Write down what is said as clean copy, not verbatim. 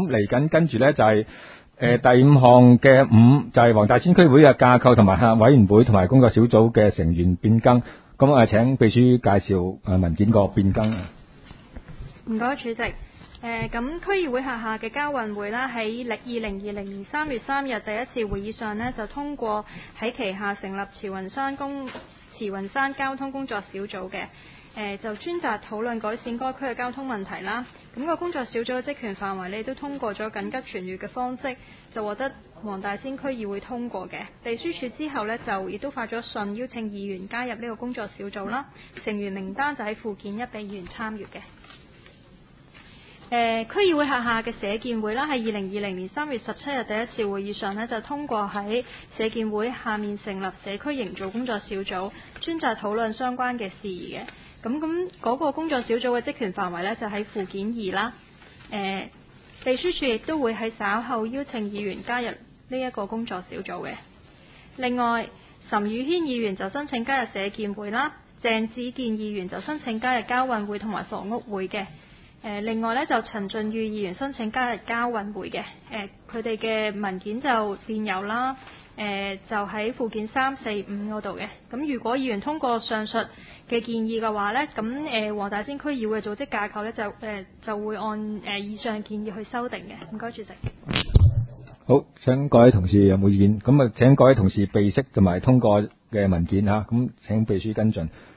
嚟緊跟住咧就係第五項嘅5就係黃大仙區會嘅架構同埋客委員會同埋工作小組嘅成員變更。咁請秘書介紹文件個變更。 唔該，主席。咁區議會轄下嘅交運會啦，喺2020年3月3日第一次會議上呢，就通過喺旗下成立慈雲山交通工作小組嘅，就專責討論改善該區嘅交通問題啦。咁個工作小組嘅職權範圍呢，都通過咗緊急傳閱嘅方式，就獲得黃大仙區議會通過嘅。秘書處之後呢，就亦都發咗信邀請議員加入呢個工作小組啦。成員名單就喺附件1俾議員參閱嘅。區議會轄下嘅社建會啦，喺2020年3月17日第一次會議上呢，就通過喺社建會下面成立社區營造工作小組，專責討論相關嘅事宜嘅。咁嗰個工作小組嘅職權範圍呢，就喺附件2啦。秘書處亦都會喺稍後邀請議員加入呢一個工作小組嘅。另外，岑宇軒議員就申請加入社建會啦，鄭子健議員就申請加入交運會同埋房屋會嘅。另外呢，就陳俊宇議員申請加入交運會嘅，佢哋嘅文件就電郵啦，就喺附件3、4、5嗰度嘅。咁如果議員通過上述嘅建議嘅話呢，咁黃大仙區議會嘅組織架構呢，就會按以上建議去修訂嘅。唔該，主席。 好，請各位同事有冇意見？咁請各位同事備悉同埋通過嘅文件嚇，咁請秘書跟進。